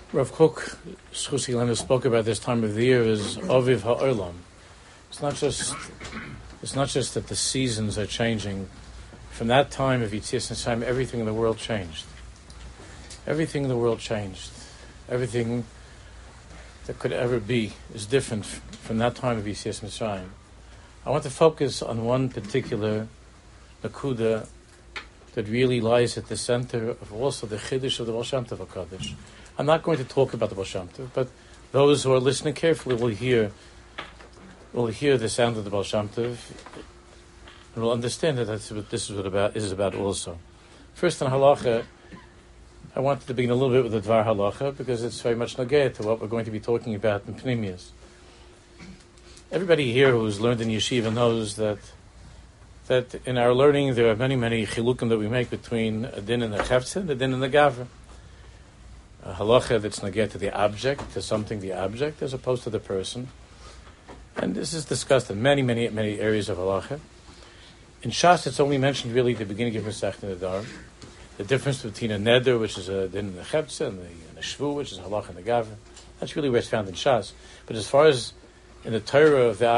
Rav Kook, Schusi Lena, spoke about this time of the year as Aviv HaOlam. It's not just that the seasons are changing. From that time of Yitzias Mitzrayim, everything in the world changed. Everything in the world changed. Everything that could ever be is different from that time of Yitzias Mitzrayim. I want to focus on one particular nakuda that really lies at the center of also the Chiddush of the Baal Shem Tov HaKadosh. I'm not going to talk about the Baal Shem Tov, but those who are listening carefully will hear the sound of the Baal Shem Tov and will understand that that's what this is about also. First in halacha, I wanted to begin a little bit with the Dvar Halacha because it's very much nageh to what we're going to be talking about in Pnimius. Everybody here who's learned in yeshiva knows that in our learning there are many chilukim that we make between a din and the cheftzah and a din and the gavra. A halacha that's nageh to the object, to something the object, as opposed to the person. And this is discussed in many areas of halacha. In Shas, it's only mentioned really at the beginning of Masechet Nedar. The difference between a neder, which is a din in the cheptzah, and the shvu, which is a halacha and the gavra. That's really where it's found in Shas. But as far as in the Torah of the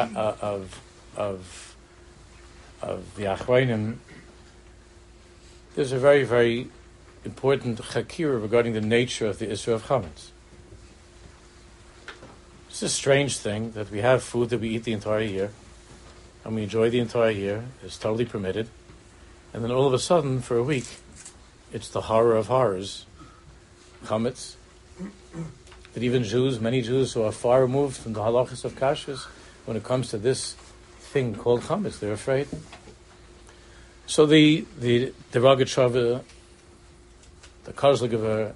Achronim, there's a very important chakira regarding the nature of the Isra of Chametz. It's a strange thing that we have food that we eat the entire year, and we enjoy the entire year. It's totally permitted. And then all of a sudden, for a week, it's the horror of horrors, chametz, that even many Jews who are far removed from the halachas of kashrus, when it comes to this thing called chametz, they're afraid. So the Rogatchover, the Kozlogever,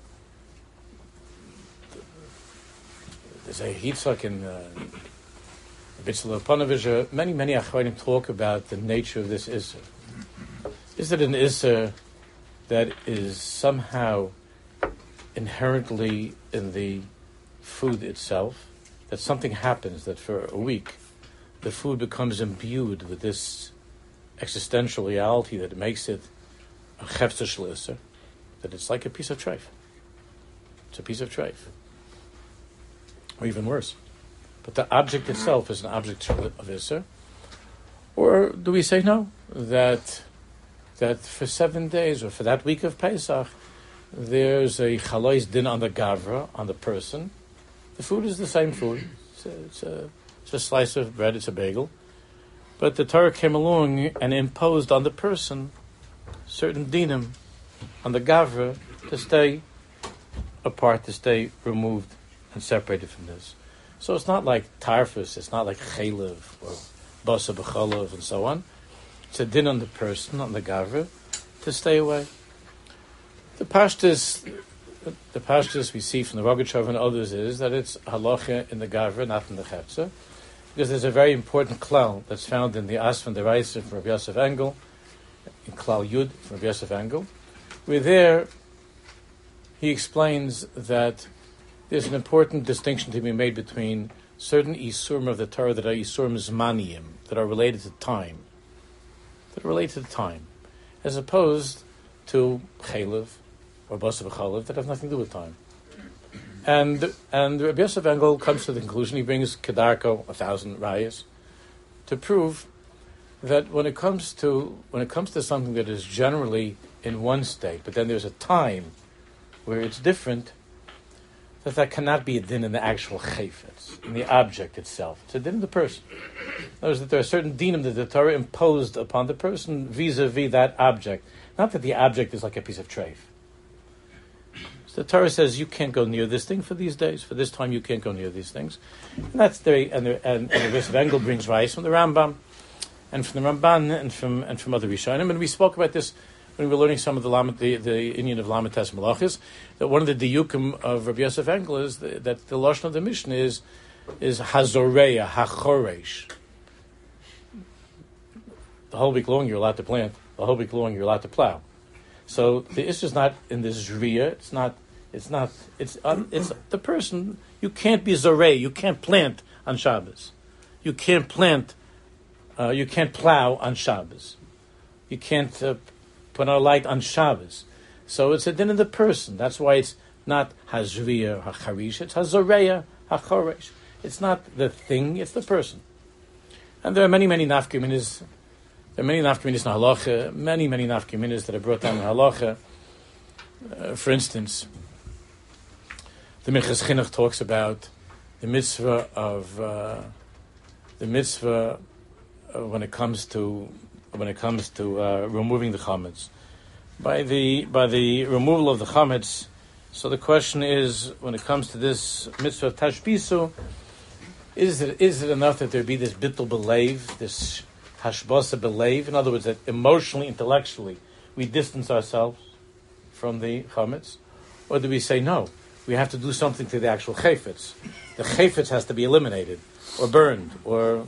there's a Yitzhak in Bitzler Panovich, many Achronim talk about the nature of this Isser. Is it an Isser that is somehow inherently in the food itself, that something happens that for a week the food becomes imbued with this existential reality that makes it a chefzer shel Isser, that it's like a piece of treif. It's a piece of treif. Or even worse. But the object itself is an object of Isser. Or do we say no? That for 7 days, or for that week of Pesach, there's a chalois din on the gavra, on the person. The food is the same food. It's a slice of bread, it's a bagel. But the Torah came along and imposed on the person certain dinim, on the gavra, to stay apart, to stay removed and separated from this. So it's not like tarfus, it's not like chaylev or basa b'chalav and so on. It's a din on the person, on the gavra, to stay away. The pashtus we see from the Rogatchover and others is that it's halacha in the gavra, not in the cheptzah, because there's a very important klal that's found in the Asvan Deraisa from Rabbi Yosef Engel, in Klal Yud from Rabbi Yosef Engel, where there he explains that there's an important distinction to be made between certain isurim of the Torah that are isurim zmaniyim, that are related to time, as opposed to chaylev or basa b'chalav that have nothing to do with time. And Rabbi Yosef Engel comes to the conclusion, he brings Kedarko, 1,000 rayas, to prove that when it comes to something that is generally in one state, but then there's a time where it's different, that cannot be a din in the actual chayfetz, in the object itself. It's a din in the person. In other words, that there are certain dinim that the Torah imposed upon the person vis-a-vis that object. Not that the object is like a piece of treif. So the Torah says you can't go near this thing for these days. For this time, you can't go near these things. And that's the Yosef Engel brings rice from the Rambam, and from the Ramban, and from other Rishonim. And we spoke about this when we were learning some of the Indian of Lamites Malachis, that one of the diyukim of Rabbi Yosef Engel is that the lashon of the Mishnah is hazoreya, hachoresh. The whole week long you're allowed to plant. The whole week long you're allowed to plow. So the issue is not in this zriya. It's the person. You can't be zorei. You can't plant on Shabbos. You can't plant. You can't plow on Shabbos. You can't put out a light on Shabbos. So it's a din of the person. That's why it's not hazriya hacharish, it's hazoreya hachoresh. It's not the thing, it's the person. And there are many nafkaminas. There are many nafkaminas in halacha, many nafkaminas that are brought down in halacha. For instance, the Minchas Chinuch talks about the mitzvah of when it comes to removing the chametz. By the removal of the chametz, so the question is, when it comes to this mitzvah of tashbisu, is it enough that there be this bittul belev, this hashbasa belev? In other words, that emotionally, intellectually, we distance ourselves from the chametz, or do we say no? We have to do something to the actual chayfetz. The chayfetz has to be eliminated, or burned, or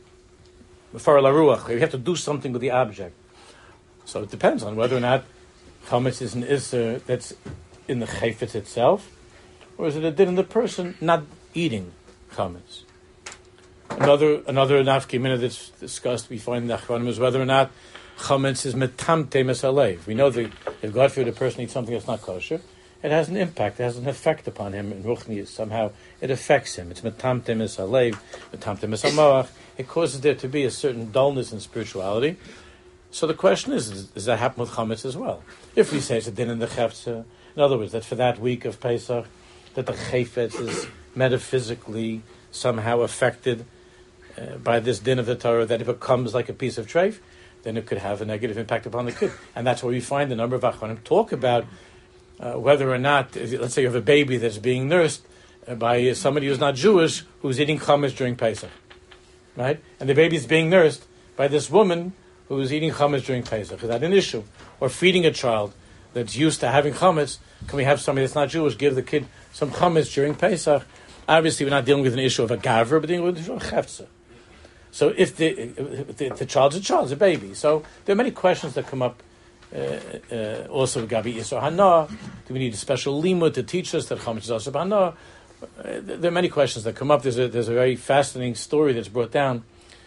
b'far laruach. We have to do something with the object. So it depends on whether or not chametz is an isser that's in the chayfetz itself, or is it a din in the person not eating chametz? Another nafki mina that's discussed, we find in the Achronim, is whether or not chametz is metamte mesalev. We know that if God forbid a person eats something that's not kosher, it has an impact, it has an effect upon him in ruchni. Somehow it affects him. It's metamte mesalev, metamte mesamoach. It causes there to be a certain dullness in spirituality. So the question is, does that happen with chametz as well? If we say it's a din in the chefza, in other words, that for that week of Pesach, that the chayfetz is metaphysically somehow affected by this din of the Torah, that it becomes like a piece of treif, then it could have a negative impact upon the kid. And that's where we find a number of Achronim talk about whether or not, let's say you have a baby that's being nursed by somebody who's not Jewish, who's eating chametz during Pesach, right? And the baby is being nursed by this woman who's eating chametz during Pesach. Is that an issue? Or feeding a child that's used to having chametz, can we have somebody that's not Jewish give the kid some chametz during Pesach? Obviously, we're not dealing with an issue of a gaver, but dealing with an issue of chefza. So if the child's a child, it's a baby. So there are many questions that come up. Also, Gabi Yisro Hana, do we need a special limud to teach us that chametz is also Hana? There are many questions that come up. There's a very fascinating story that's brought down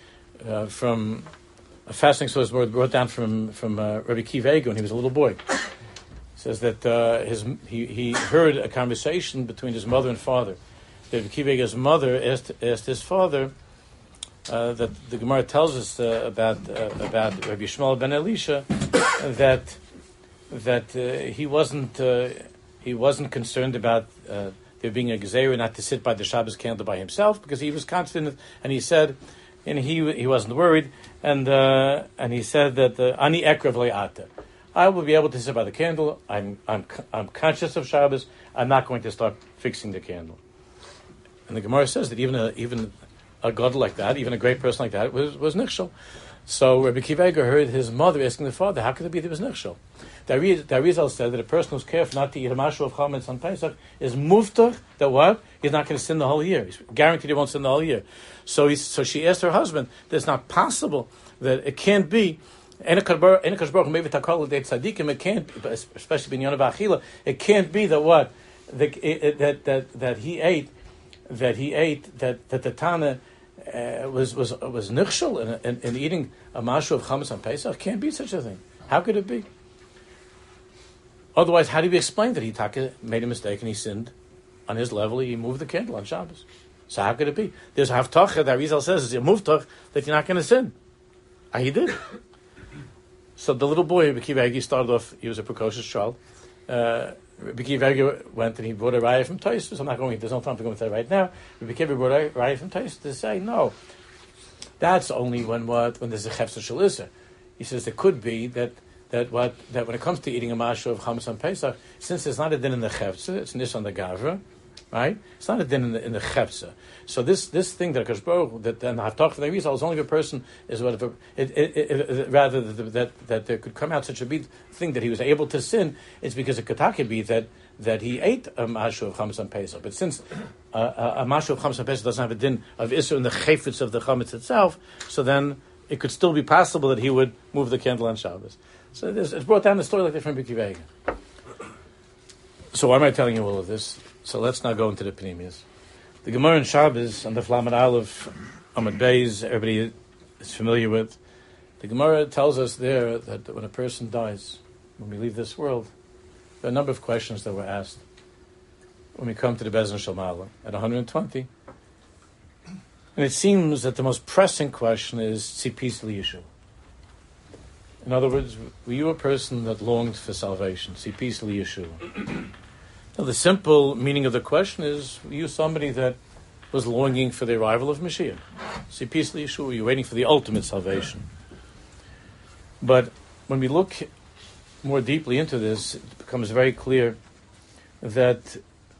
from Rabbi Akiva Eiger when he was a little boy. It says that he heard a conversation between his mother and father. Rabbi Akiva Eiger's mother asked his father. That the Gemara tells us about Rabbi Yishmael ben Elisha that he wasn't concerned about there being a gzeira not to sit by the Shabbos candle by himself, because he was confident, and he said, and he wasn't worried, and he said that ani ekrev le'ata, I will be able to sit by the candle. I'm conscious of Shabbos. I'm not going to start fixing the candle. And the Gemara says that even a god like that, even a great person like that, was nichshel. So Rabbi Akiva Eiger heard his mother asking the father, how could it be that it was nichshel? The Arizal said that a person who's careful not to eat a mashu of chametz on Pesach is muftach, that what? He's not going to sin the whole year. He's guaranteed he won't sin the whole year. So she asked her husband that it's not possible, that it can't be, it can't be, especially in Yonah V'Achila, it can't be that what? That he ate, that the Tana was nichshel in eating a mashu of chametz on Pesach. Can't be such a thing. How could it be? Otherwise, how do we explain that he made a mistake and he sinned on his level? He moved the candle on Shabbos. So how could it be? There's a haftacha that Rizal says is a muftach that you're not going to sin. He did. So the little boy, Rabbi Akiva Eiger, started off. He was a precocious child. Rabbi Akiva Eiger went and he brought a raya from Tosfos. I'm not going. There's no time to go into that right now. Rabbi Akiva brought a raya from Tosfos to say no. That's only when there's a chefzer shel iser. He says it could be that when it comes to eating a mashu of chametz on Pesach, since it's not a din in the chefzer, it's nis on the gavra, right? It's not a din in the chefzer. So this thing that Akash Baruch that and I've talked to the Rizal is only if a person is whatever rather that there could come out such a big thing that he was able to sin. It's because it could be that he ate a mashu of chametz on Pesach. But since a mashu of chametz on Pesach doesn't have a din of isur in the chayfetz of the chametz itself, so then it could still be possible that he would move the candle on Shabbos. So it's brought down the story like that from Rabbi Akiva Eiger. So why am I telling you all of this? So let's now go into the Pnimius. The Gemara in Shabbos on the Flamet Aleph, Amud Beis, everybody is familiar with. The Gemara tells us there that when a person dies, when we leave this world, there are a number of questions that were asked. when we come to the Beis Din Shalmala at 120. And it seems that the most pressing question is Tzipis Liyeshu. In other words, were you a person that longed for salvation? Tzipis Liyeshu. Now, the simple meaning of the question is, were you somebody that was longing for the arrival of Mashiach? Tzipis Liyeshu, were you waiting for the ultimate salvation? But when we look more deeply into this, it becomes very clear that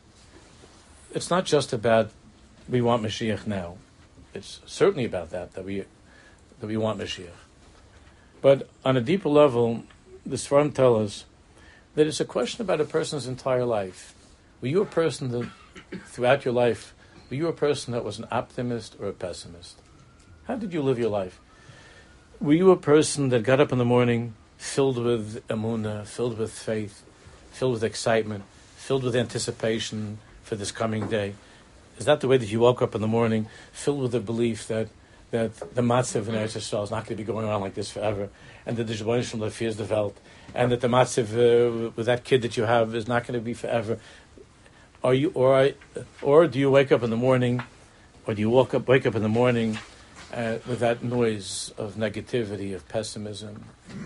it's not just about we want Mashiach now. It's certainly about that we want Mashiach. But on a deeper level, the Sfarim tell us that it's a question about a person's entire life. Were you a person that, throughout your life, were you a person that was an optimist or a pessimist? How did you live your life? Were you a person that got up in the morning filled with emunah, filled with faith, filled with excitement, filled with anticipation for this coming day? Is that the way that you woke up in the morning, filled with the belief that the matzav in Eretz Yisrael is not going to be going on like this forever, and that the Rebbeinu Shalom fears the Welt, and that the matzav with that kid that you have is not going to be forever? Are you, or do you wake up in the morning, or do you wake up in the morning with that noise of negativity, of pessimism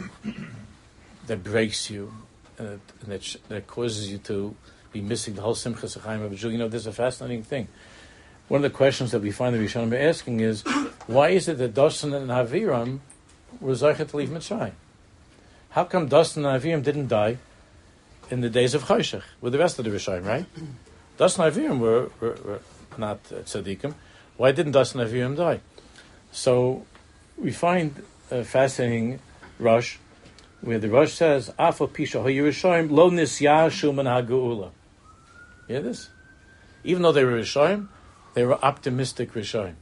that breaks you, and that causes you to be missing the whole Simchas Chaim of a Jew? You know, there's a fascinating thing. One of the questions that we find the Rishonim are asking is, why is it that Dasan and Aviram were zeichet to leave Mitzrayim? How come Dasan and Aviram didn't die in the days of Choshech with the rest of the Rishonim, right? Dasan and Aviram were not tzaddikim. Why didn't Dasan and Aviram die? So we find a fascinating Rosh, where the Rosh says, Afal Pisha HaYerushalayim Lo Nisyashu Min HaGeula. You hear this? Even though they were Rishonim, they were optimistic Rishonim.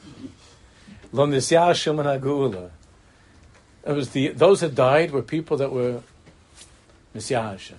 Lo Nisyashu Min HaGeula. It was those that died were people that were Nisyashu.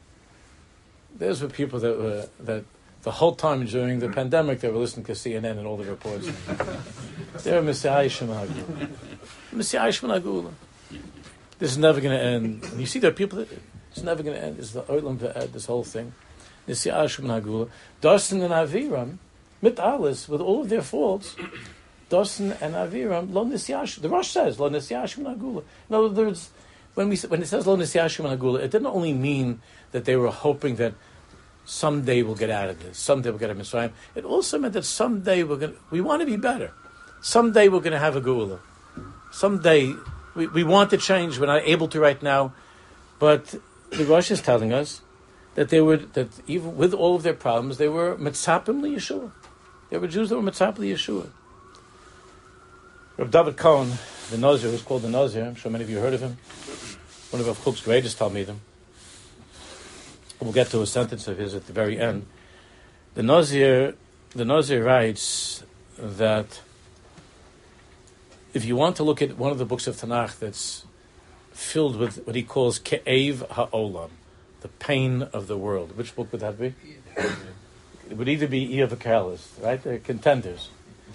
Those were people that the whole time during the pandemic they were listening to CNN and all the reports. They were Nisyashu Min HaGeula. Nisyashu Min HaGeula. This is never going to end. And you see, there are people that it's never going to end. It's the Olam Ve'ed, this whole thing. Nisyashu Min HaGeula. Dasan and Aviram, mit alles, with all of their faults, Dasan and Aviram, lo nisyashu. The Rosh says, lo nisyashu Min HaGeula. In other words, when it says lo nisyashu Min HaGeula, it didn't only mean that they were hoping that someday we'll get out of this, someday we'll get out of Mitzrayim. It also meant that someday we want to be better. Someday we're going to have a Geula. Someday we want to change. We're not able to right now, but the Rosh is telling us that even with all of their problems, they were mitzapim liyeshua. They were Jews that were mitzapim liyeshua. Reb David Cohen, the Nazir, who's called the Nazir, I'm sure many of you heard of him. One of Rav Kook's greatest Talmidim. We'll get to a sentence of his at the very end. The Nazir writes that if you want to look at one of the books of Tanakh that's filled with what he calls Ke'ev Ha'olam, the pain of the world, which book would that be? It would either be Iyov Kahalis, right? They're contenders.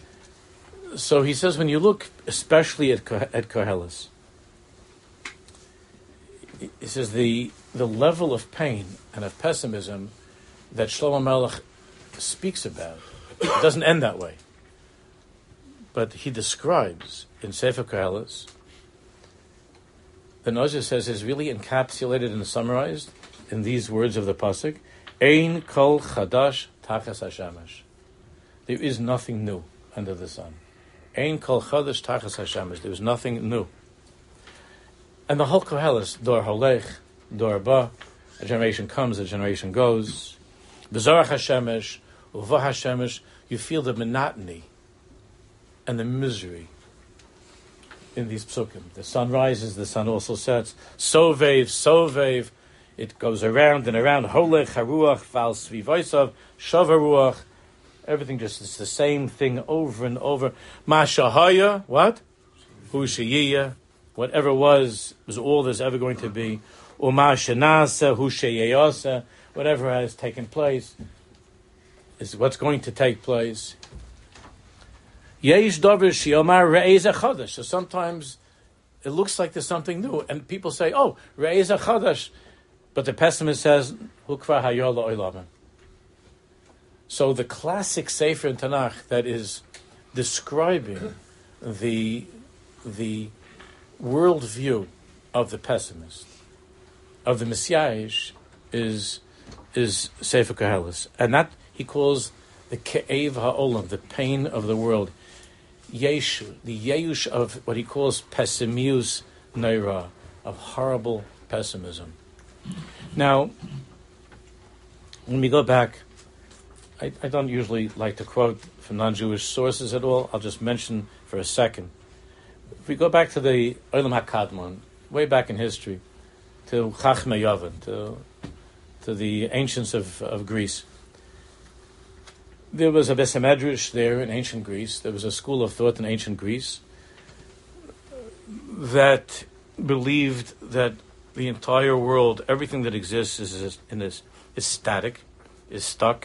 So he says, when you look especially at Koheles, he says the level of pain and of pessimism that Shlomo Melech speaks about, it doesn't end that way. But he describes in Sefer Koheles, the Nazir says is really encapsulated and summarized in these words of the pasuk: Ein kol chadash tachas hashamesh. There is nothing new under the sun. Ein kol chadash tachas hashamesh. There is nothing new. And the whole Koheles, dor holech, dor ba, a generation comes, a generation goes. B'zarach hashemesh, uvah hashemesh. You feel the monotony and the misery in these psukim. The sun rises, the sun also sets. Sovev. It goes around and around. Holech haruach val svivoisav shavaruach. Everything just is the same thing over and over. Mashahaya, what? Hu sheyiyah. Whatever was all there's ever going to be. Uma shenasa hu sheyeyasa. Whatever has taken place is what's going to take place. Yesh davar shiomar re'ez achadash. So sometimes it looks like there's something new, and people say, "Oh, re'ez achadash," but the pessimist says, "Hukva hayola oilamen." So the classic Sefer in Tanakh that is describing the worldview of the pessimist, of the Messiah, is Sefer Koheles, and that he calls the Ke'ev Ha'olam, the pain of the world, Yeshu, the Yeush of what he calls Pessimius Neira, of horrible pessimism. Now, when we go back, I don't usually like to quote from non-Jewish sources at all. I'll just mention for a second. If we go back to the Olam HaKadmon, way back in history, to Chachmei Yavin, to the ancients of Greece, there was a Beis Medrash there in ancient Greece. There was a school of thought in ancient Greece that believed that the entire world, everything that exists is static, is stuck.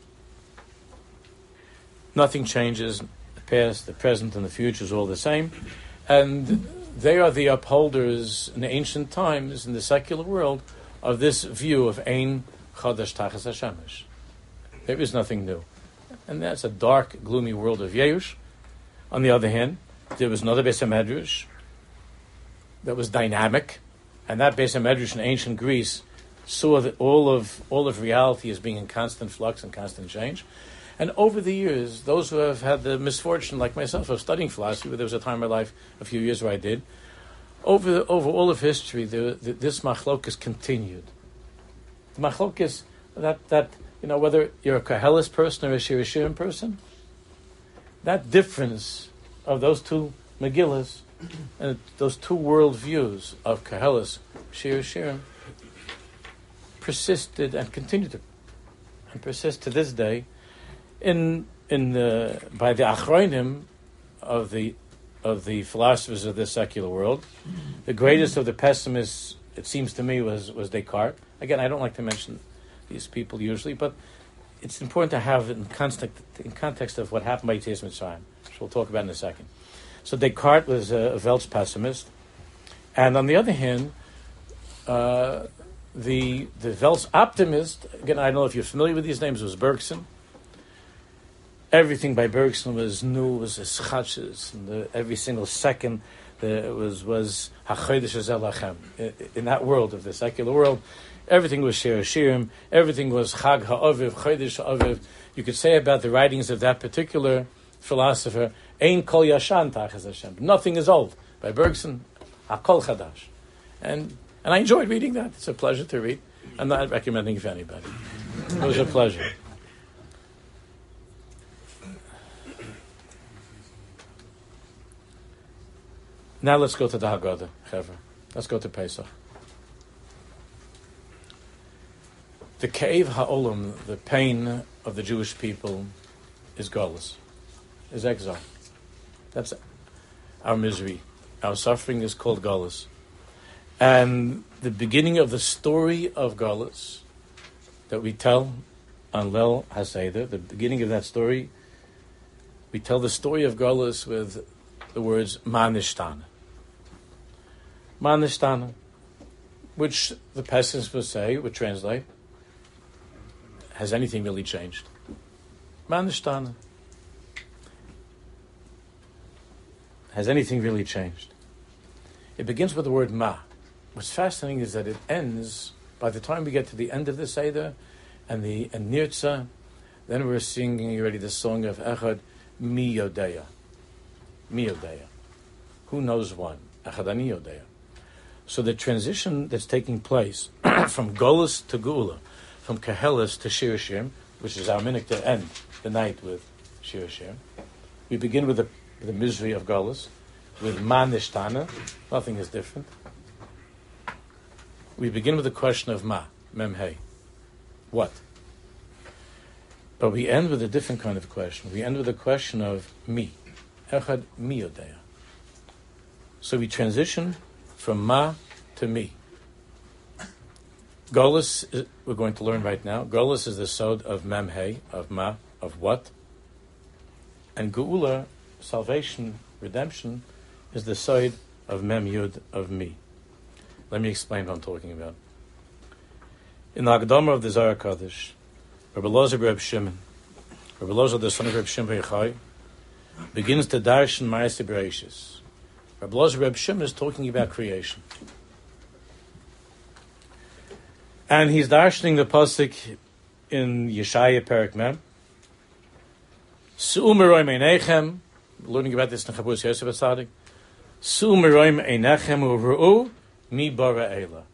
Nothing changes. The past, the present, and the future is all the same. And they are the upholders in the ancient times, in the secular world, of this view of Ein Chadash Tachas HaShemesh. There is nothing new. And that's a dark, gloomy world of Yeush. On the other hand, there was another Beis Medrash that was dynamic, and that Beis Medrash in ancient Greece saw that all of reality as being in constant flux and constant change. And over the years, those who have had the misfortune, like myself, of studying philosophy, there was a time in my life, a few years where I did, over all of history, this machlokes continued. The machlokes that whether you're a Koheles person or a Shir Shirim person, that difference of those two Megillas and those two world views of Koheles, Shir Shirim, persisted and continue to persist to this day by the Achronim of the philosophers of this secular world. The greatest of the pessimists, it seems to me, was Descartes. Again, I don't like to mention these people usually, but it's important to have it in context of what happened by Yetzias Mitzrayim, which we'll talk about in a second. So Descartes was a Welt's pessimist, and on the other hand, the Welt's optimist, again, I don't know if you're familiar with these names, was Bergson. Everything by Bergson was new, was eschatches, and every single second was hachodesh zelachem. In that world of the secular world, everything was Shir Shirim, everything was Chag HaAviv, Chodesh HaAviv. You could say about the writings of that particular philosopher, Ein Kol Yashan Tachas Hashem. Nothing is old. By Bergson, Hakol Chadash. And I enjoyed reading that. It's a pleasure to read. I'm not recommending it for anybody. It was a pleasure. Now let's go to the Haggadah, Chevra. Let's go to Pesach. The Ke'ev Ha'olam, the pain of the Jewish people, is Golus, is exile. That's our misery. Our suffering is called Golus. And the beginning of the story of Golus that we tell on Leil HaSeder, the beginning of that story, we tell the story of Golus with the words Ma Nishtana. Ma Nishtana, which the pessimists would translate, has anything really changed? Ma Nishtana. Has anything really changed? It begins with the word Ma. What's fascinating is that it ends, by the time we get to the end of the Seder and Nirtza, then we're singing already the song of Echad Mi Yodeya. Mi Yodeya. Who knows one? Echad Ani Yodeya. So the transition that's taking place from Golus to Geula, from Koheles to Shir Shirim, which is our minhag to end the night with Shir Shirim. We begin with the misery of Golus, with Ma Nishtana. Nothing is different. We begin with the question of Ma, Mem Hey. What? But we end with a different kind of question. We end with the question of Mi. Echad Mi Yodeya. So we transition from Ma to Mi. Golus, we're going to learn right now. Golus is the sod of Mem Hey, of Ma, of what? And Geula, salvation, redemption, is the sod of Mem Yud, of Mi. Let me explain what I'm talking about. In the Hagdama of the Zohar Kodesh, Rabbi Elazar Reb Shimon Rabbi Elazar, the son of Reb Shimon ben Yochai, begins to darshan Ma'aseh Bereishis. Rabbi Elazar Reb Shimon is talking about creation. And he's darshaning the pasuk in Yeshaya Perek Mem. Su'u meroim einechem, learning about this in Chabuz Yosef HaTzadik. Su'u meroim einechem u'ru'u mi bara eila.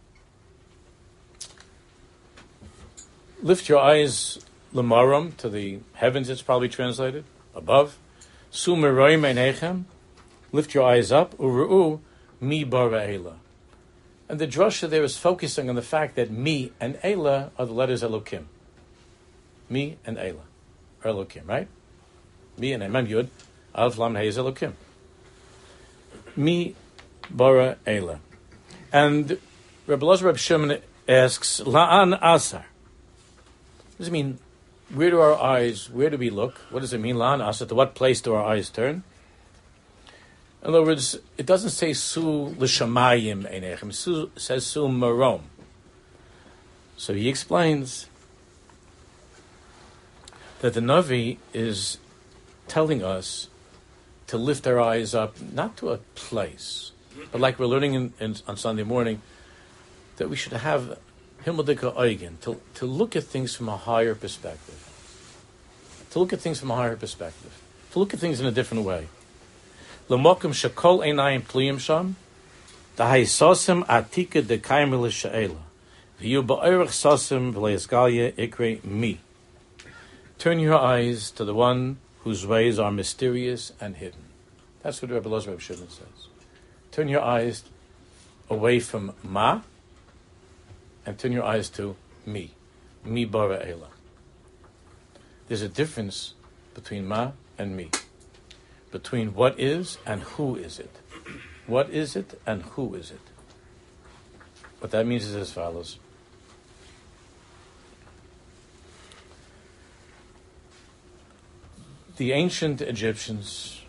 Lift your eyes lemaram, to the heavens, it's probably translated, above. Su'u meroim einechem, lift your eyes up, u'ru'u mi bara eila. And the drasha there is focusing on the fact that mi and eila are the letters Elokim. Mi and eila are Elokim, right? Mi and Mem Yud, Alef Lam Hey is Elokim. Mi bara eila. And Rabbi Elazar Reb Shimon asks, La'an asar. What does it mean? Where do we look? What does it mean, La'an asar? To what place do our eyes turn? In other words, it doesn't say Su l'shamayim einechem. It says Su marom. So he explains that the Navi is telling us to lift our eyes up, not to a place, but like we're learning on Sunday morning, that we should have Himmeldika Eigen, to look at things from a higher perspective. To look at things from a higher perspective. To look at things in a different way. L'mokum shekol einayim pliyim sham, dahaisosim atika dekayim l'she'ela, v'yu ba'orech sosim v'le'esgalya ikre mi. Turn your eyes to the one whose ways are mysterious and hidden. That's what Rabbi Elazar Reb Shimon says. Turn your eyes away from ma, and turn your eyes to mi. Mi bara eila. There's a difference between ma and mi. Between what is and who is it. What is it and who is it? What that means is as follows. The ancient Egyptians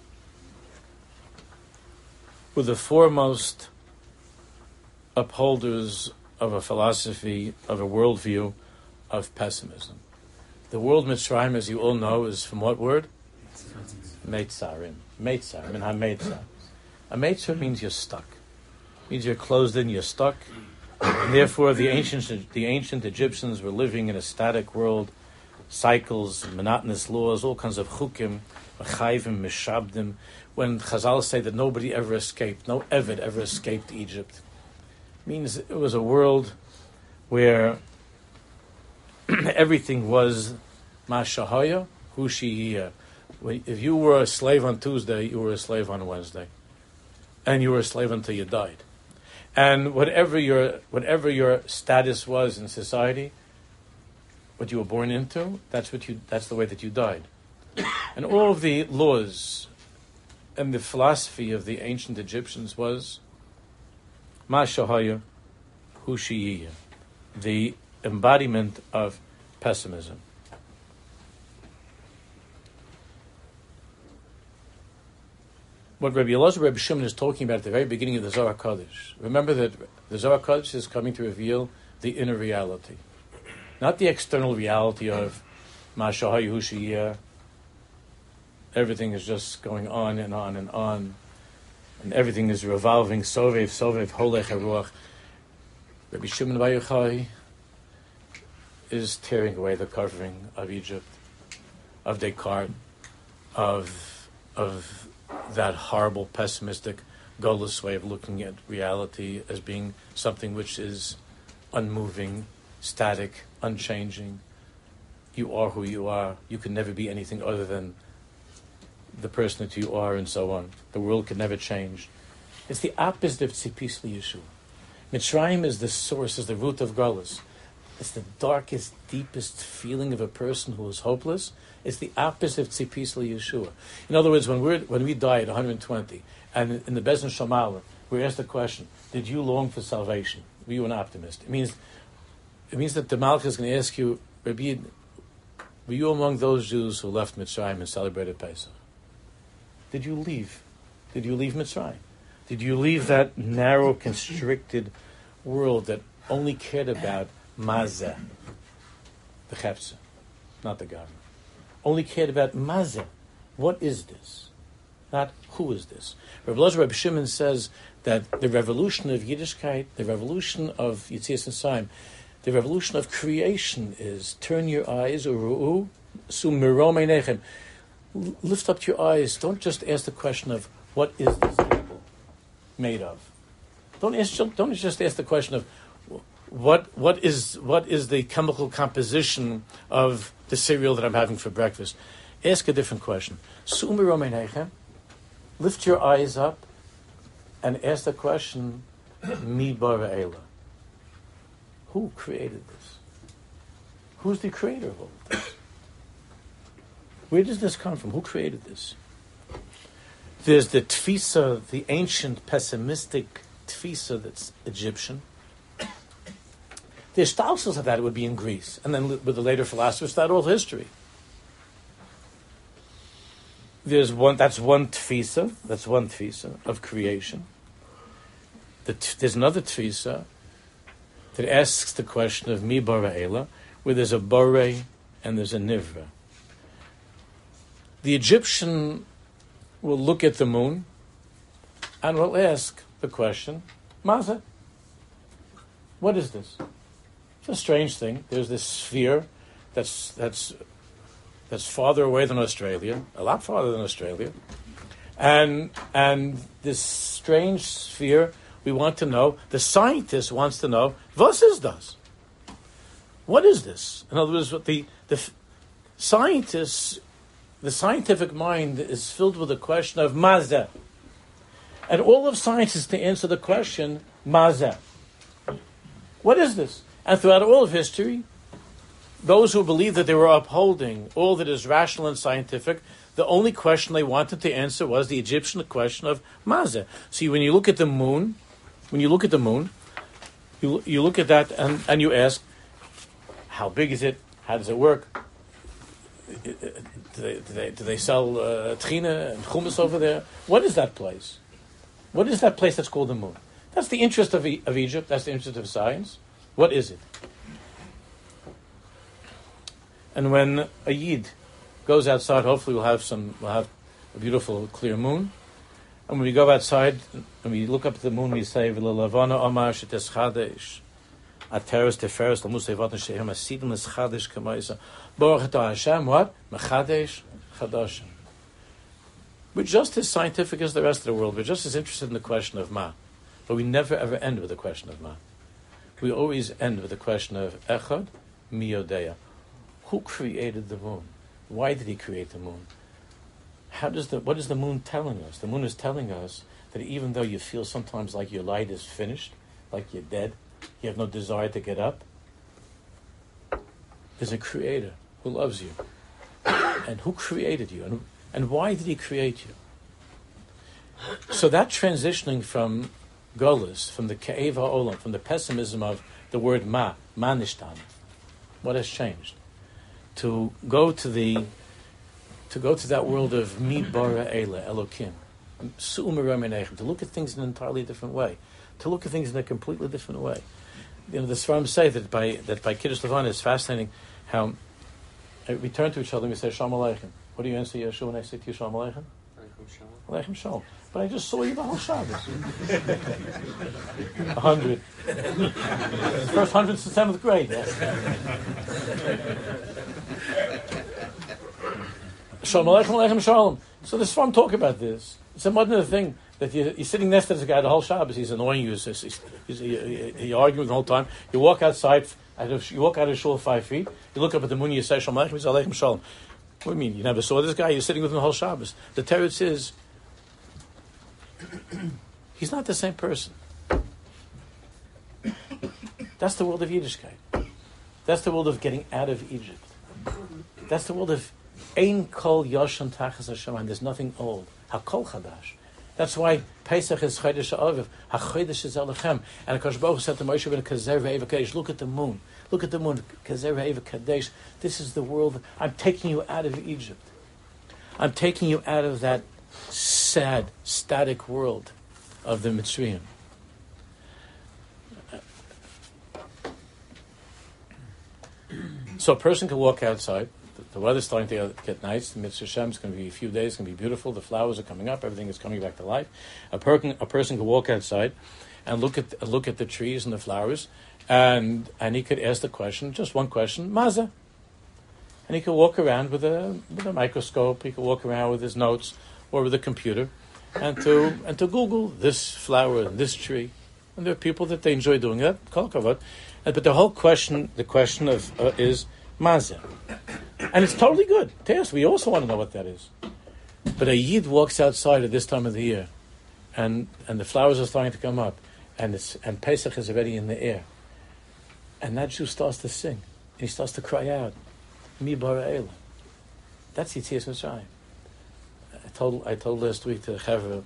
were the foremost upholders of a philosophy, of a worldview of pessimism. The word Mitzrayim, as you all know, is from what word? Meitzarim. Meitzarim, and ha-meitzar. A meitzar means you're stuck. It means you're closed in, you're stuck. And therefore, the ancient Egyptians were living in a static world, cycles, monotonous laws, all kinds of chukim, chayvim, mishabdim. When Chazal say that nobody ever escaped, no Eved ever escaped Egypt, it means it was a world where everything was mashahaya, hushiyah. If you were a slave on Tuesday, you were a slave on Wednesday, and you were a slave until you died. And whatever your status was in society, what you were born into, that's the way that you died. And all of the laws and the philosophy of the ancient Egyptians was Ma Shahaya Hu Shiyiyah, the embodiment of pessimism. What Rabbi Elazar Reb Shimon is talking about at the very beginning of the Zohar Kodesh. Remember that the Zohar Kodesh is coming to reveal the inner reality. Not the external reality of Ma'ashaha Yehushiyah. Everything is just going on and on and on. And everything is revolving. Sovev, Holech, Haruach. Rabbi Shimon Bar Yochai is tearing away the covering of Egypt, of Descartes, of that horrible, pessimistic, goalless way of looking at reality as being something which is unmoving, static, unchanging. You are who you are. You can never be anything other than the person that you are, and so on. The world can never change. It's the opposite of Tzipis Yeshua. Mitzrayim is the source, is the root of Galus. It's the darkest, deepest feeling of a person who is hopeless. It's the opposite of Tzipis Yeshua. In other words, when we die at 120, and in the Beis Din Shel we're asked the question, did you long for salvation? Were you an optimist? It means that the Malach is going to ask you, Rabbi, were you among those Jews who left Mitzrayim and celebrated Pesach? Did you leave? Did you leave Mitzrayim? Did you leave that narrow, constricted world that only cared about Mazeh, the Chefza, not the government? only cared about mazeh. What is this? Not who is this. Rabbi Elazar Reb Shimon says that the revolution of Yiddishkeit, the revolution of Yitzias Mitzrayim, the revolution of creation is turn your eyes, uru'u, su mirom einechem. Lift up your eyes. Don't just ask the question of what is this table made of. Don't just ask the question of what is the chemical composition of the cereal that I'm having for breakfast. Ask a different question. Su mirom einechem. Lift your eyes up and ask the question, Mi bara Eila. Who created this? Who's the creator of all of this? Where does this come from? Who created this? There's the tfisa, the ancient pessimistic tfisa that's Egyptian. The estalsos of that would be in Greece. And then with the later philosophers, that all history. That's one tfisa of creation. There's another tfisa that asks the question of mi bara Eila, where there's a bore and there's a nivra. The Egyptian will look at the moon and will ask the question, Maza, what is this? It's a strange thing. There's this sphere that's farther away than Australia, a lot farther than Australia. And this strange sphere, we want to know, the scientist wants to know, was is das? What is this? In other words, what the scientists, the scientific mind is filled with the question of Mazda. And all of science is to answer the question, Mazda. What is this? And throughout all of history, those who believe that they were upholding all that is rational and scientific, the only question they wanted to answer was the Egyptian question of Mazeh. See, when you look at the moon, you look at that and you ask, how big is it? How does it work? Do they sell tchina and hummus over there? What is that place? What is that place that's called the moon? That's the interest of Egypt. That's the interest of science. What is it? And when a Yid goes outside, hopefully we'll have a beautiful clear moon. And when we go outside and we look up at the moon, we say, "V'lelavana Omar shetes chadesh, ateres teferes l'musayvat shehem asidim l'schadesh k'maisa baruch atah Hashem." What? Mechadesh chadashim. We're just as scientific as the rest of the world. We're just as interested in the question of ma, but we never ever end with the question of ma. We always end with the question of echad mi yodeya. Who created the moon? Why did he create the moon? What is the moon telling us? The moon is telling us that even though you feel sometimes like your light is finished, like you're dead, you have no desire to get up, there's a creator who loves you. And who created you? And why did he create you? So that transitioning from Golus, from the Ka'ev HaOlam, from the pessimism of the word ma nishtan, what has changed? To go to that world of mi bara Eila, Elokim, to look at things in an entirely different way, to look at things in a completely different way. The Sfarim say that by Kiddush Levana it's fascinating how we turn to each other and we say Shalom Aleichem. What do you answer Yeshua when I say to you Shalom Aleichem? Aleichem Shalom. But I just saw you the whole Shabbos. 100. First 100 since 7th grade. Shalom Aleichem, Aleichem Shalom. So the Sfarim talk about this. It's a modern thing that you're sitting next to this guy the whole Shabbos. He's annoying you. You're arguing the whole time. You walk outside. You walk out of shul 5 feet. You look up at the moon. You say Shalom Aleichem. He says Aleichem Shalom. What do you mean? You never saw this guy? You're sitting with him the whole Shabbos. The teretz is he's not the same person. That's the world of Yiddishkeit. That's the world of getting out of Egypt. That's the world of Ein kol yoshan tachas hashamayim. There's nothing old. Hakol chadash. That's why Pesach is Chodesh Ha'aviv. HaChodesh is Elechem. And HaKadosh Baruch Hu said to Moshe Rabbeinu, Kazer ve'eva kadesh. Look at the moon. Look at the moon. Kazer ve'eva kadesh. This is the world. I'm taking you out of Egypt. I'm taking you out of that sad, static world of the Mitzrayim. So a person can walk outside. the weather's starting to get nice. The Mitzvah Shem is going to be a few days. It's going to be beautiful. The flowers are coming up. Everything is coming back to life. A person can walk outside and look at the trees and the flowers, and he could ask the question, just one question, Maza. And he could walk around with a microscope. He could walk around with his notes or with a computer, and to Google this flower and this tree. And there are people that they enjoy doing that. Kol kavod. But the whole question, is Maza, and it's totally good to ask. We also want to know what that is. But a Yid walks outside at this time of the year, and the flowers are starting to come up, and Pesach is already in the air, and that Jew starts to sing, and he starts to cry out, Mi bara Eila. That's Yitzias Mitzrayim. I told last week to Chavra,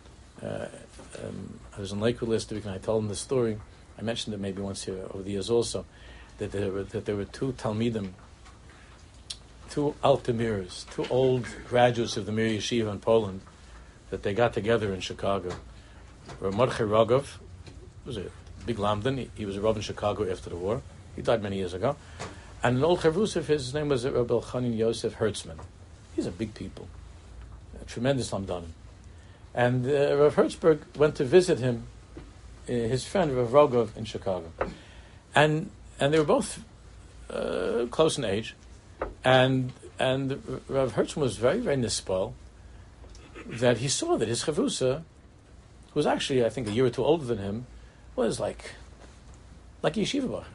I was in Lakewood last week, and I told him the story. I mentioned it maybe once here over the years also, that there were two Talmidim, two Altamirs, two old graduates of the Mir Yeshiva in Poland, that they got together in Chicago. Rav Mordechai Rogov was a big Lamdan. He was a Rav in Chicago after the war. He died many years ago. And an old Chavrus of his name was Rabbi Elchanan Yosef Hertzman. These are big people, tremendous Lamdanim. And Rav Hertzberg went to visit him, his friend Rav Rogov in Chicago, and they were both close in age, and Rav Hertzman was very, very nispal that he saw that his chavrusa, who was actually I think a year or two older than him, was like a yeshiva bar.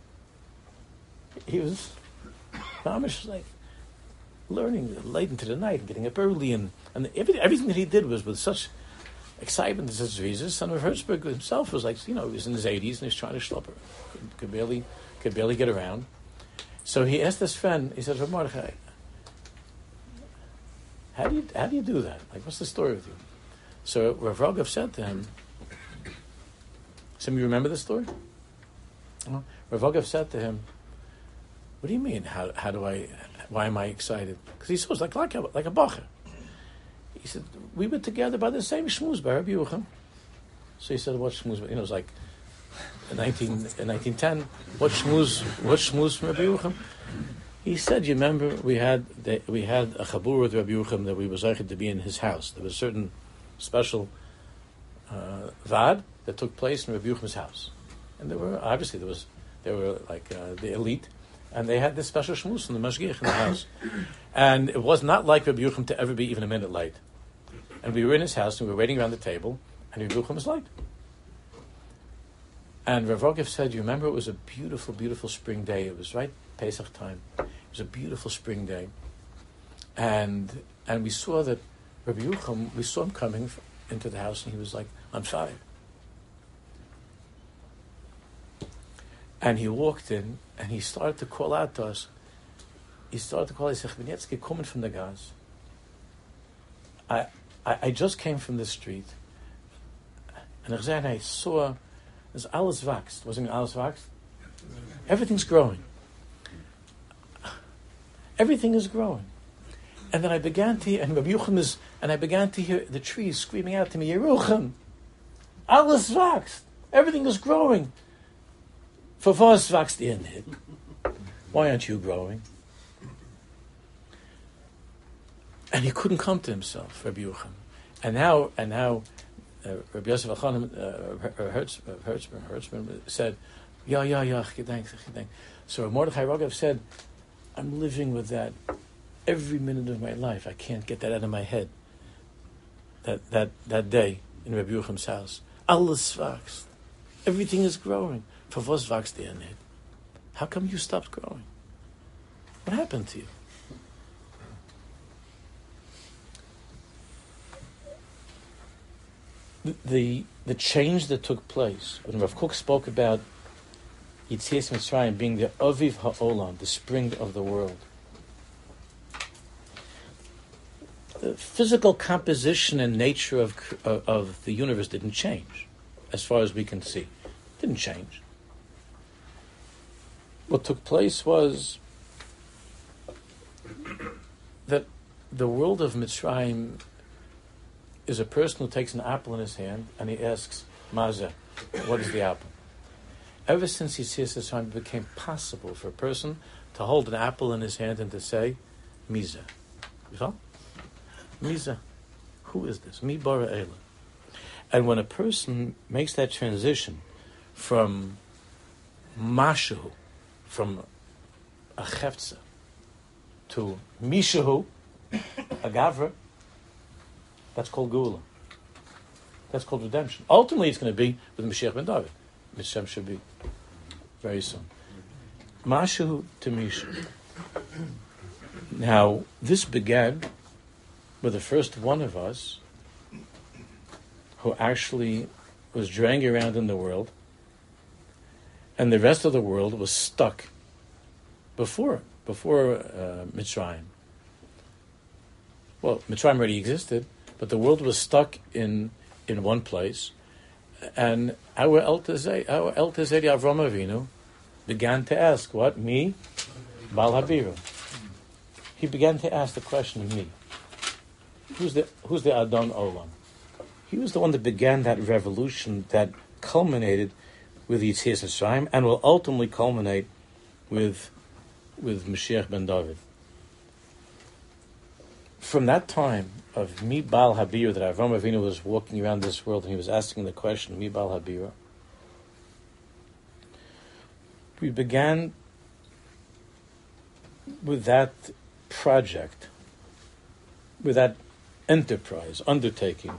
He was mamish like learning late into the night, getting up early, and everything that he did was with such excitement and such Jesus. And Hertzberg himself was like, he was in his 80s and he was trying to schlupper, could barely get around. So he asked his friend, he said, Rav Mordechai, how do you do that? Like, what's the story with you? So Rav Rogov said to him, some of you remember the story? Rav Rogov said to him, what do you mean? Why am I excited? Because he saw it like a bacher. He said, we were together by the same shmuz, by Rabbi Yerucham. So he said, what shmuz? It was like in 1910. What shmuz from Rabbi Yerucham? He said, you remember, we had a chabur with Rabbi Yerucham that we were zeicher to be in his house. There was a certain special vad that took place in Rabbi Yerucham's house. And they were like the elite. And they had this special shmuz from the mashgiach in the house. And it was not like Rabbi Yerucham to ever be even a minute late. And we were in his house, and we were waiting around the table, and Rabbi Yerucham was late. And Rav Rogov said, you remember, it was a beautiful, beautiful spring day. It was right Pesach time. It was a beautiful spring day. And we saw that Rabbi Yerucham, we saw him coming into the house, and he was like on fire. And he walked in, and he started to call out to us. He said, Chminietzki, coming from the gas. I just came from the street, and I saw, there's alles wächst. Wasn't it alles wächst? Everything's growing. Everything is growing. And then I began to hear, I began to hear the trees screaming out to me, Yerucham, alles wächst. Everything is growing. For was wächst ihr nicht? Why aren't you growing? And he couldn't come to himself, Rabbi Yerucham. And now, Rabbi Yosef Elchanan Hertzman said, gedenk. So Rav Mordechai Rogov said, I'm living with that every minute of my life. I can't get that out of my head. That day in Rabbi Yerucham's house. Alles wächst. Everything is growing. For was wächst ihr nicht? How come you stopped growing? What happened to you? The change that took place when Rav Kook spoke about Yitzias Mitzrayim being the Aviv Ha'olam, the spring of the world. The physical composition and nature of the universe didn't change, as far as we can see. It didn't change. What took place was that the world of Mitzrayim is a person who takes an apple in his hand and he asks, Mazeh, what is the apple? Ever since Yitzias Mitzrayim, it became possible for a person to hold an apple in his hand and to say, Miza. Miza. Who is this? Mi bara Eila. And when a person makes that transition from mashu, from a chefza, to mishahu, a gavra, that's called geula. That's called redemption. Ultimately, it's going to be with Mashiach ben David. Mishem should be very soon. Mashu to Mishu. Now, this began with the first one of us who actually was dranging around in the world, and the rest of the world was stuck before Mitzrayim. Well, Mitzrayim already existed, but the world was stuck in one place, and our El Tezedi Avram Avinu began to ask, what? Me? Bal Habira. He began to ask the question, me. Who's the Adon Olam? He was the one that began that revolution that culminated with Yetzias Mitzrayim and will ultimately culminate with Mashiach ben David. From that time of Mi Bal Habira, that Avram Avinu was walking around this world and he was asking the question, Mi Bal Habira, we began with that project, with that enterprise, undertaking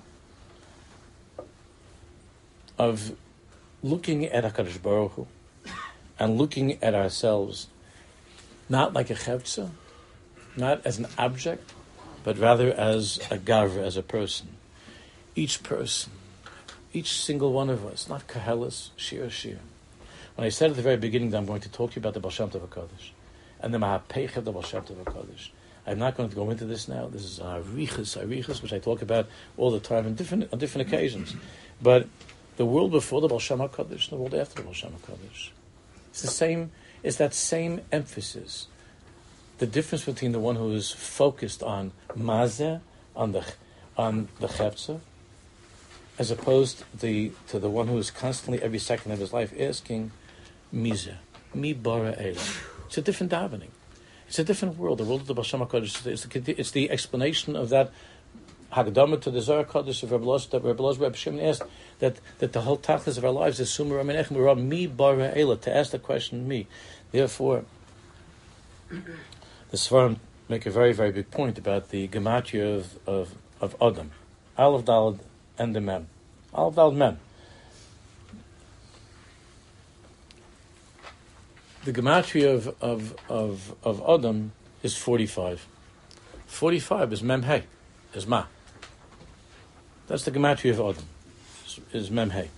of looking at HaKadosh Baruch Hu and looking at ourselves not like a chevtza, not as an object, but rather as a gavra, as a person. Each person, each single one of us, not kahelis, shir. When I said at the very beginning that I'm going to talk to you about the Baal Shem Tov HaKadosh and the Mahapech of the Baal Shem Tov HaKadosh, I'm not going to go into this now. This is arichas, which I talk about all the time on different occasions. But the world before the Baal Shem HaKadosh, the world after the Baal Shem HaKadosh, it's the same. It's that same emphasis. The difference between the one who is focused on mazeh, on the cheptza, as opposed to the one who is constantly, every second of his life, asking, mizeh, mi bara eila. It's a different davening. It's a different world. The world of the Baal Shem HaKadosh, it's the explanation of that Hagdama to the Zohar Kodesh of Rebbe Loz, Rebbe Shimon asked that the whole tachlis of our lives is Sumar Aminechem, we're mi bara eila, to ask the question, me. Therefore, the Sfarim make a very, very big point about the gematria of Adam. Aleph Daled and the Mem. Aleph Daled Mem. The gematria of Adam is 45. 45 is Mem Hey, is Ma. That's the gematria of Adam, is Mem Hey.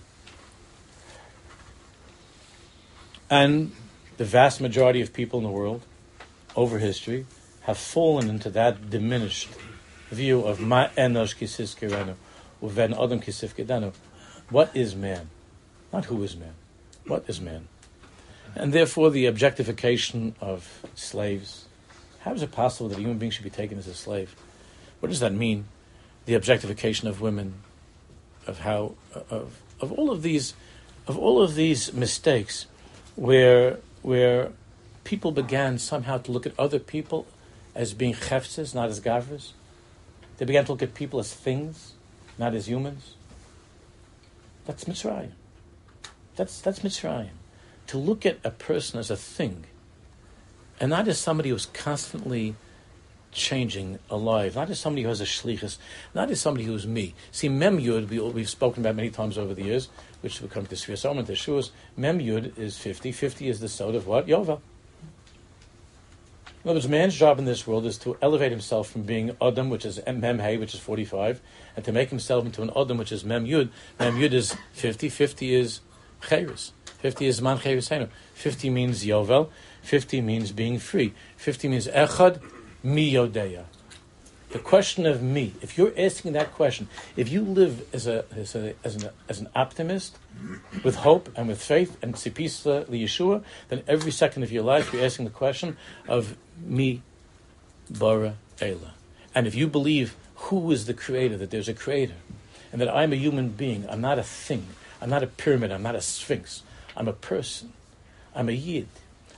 And the vast majority of people in the world, over history, have fallen into that diminished view of Ma Enosh Kisis Kirenu, Uven Adam Kisif Kedanu. What is man? Not who is man. What is man? And therefore the objectification of slaves. How is it possible that a human being should be taken as a slave? What does that mean? The objectification of women, of how of all of these mistakes where people began somehow to look at other people as being cheftzes, not as gavras. They began to look at people as things, not as humans. That's Mitzrayim. That's Mitzrayim. To look at a person as a thing, and not as somebody who's constantly changing, alive, not as somebody who has a shlichus, not as somebody who's me. See, Mem Yud, we've spoken about many times over the years, which will come to Sfir Soman, to Shuas. Mem Yud is 50. 50 is the sod of what? Yovel. In other words, man's job in this world is to elevate himself from being Adam, which is Mem Hey, which is 45, and to make himself into an Adam, which is Mem Yud. Mem Yud is 50. 50 is Cheres. 50 is Man Cheres Heinu. 50 means Yovel. 50 means being free. 50 means Echad Mi Yodeya. The question of me. If you're asking that question, if you live as an optimist, with hope and with faith and tzipisa liyeshua, then every second of your life you're asking the question of mi bara eila. And if you believe who is the creator, that there's a creator, and that I'm a human being, I'm not a thing, I'm not a pyramid, I'm not a sphinx, I'm a person, I'm a yid,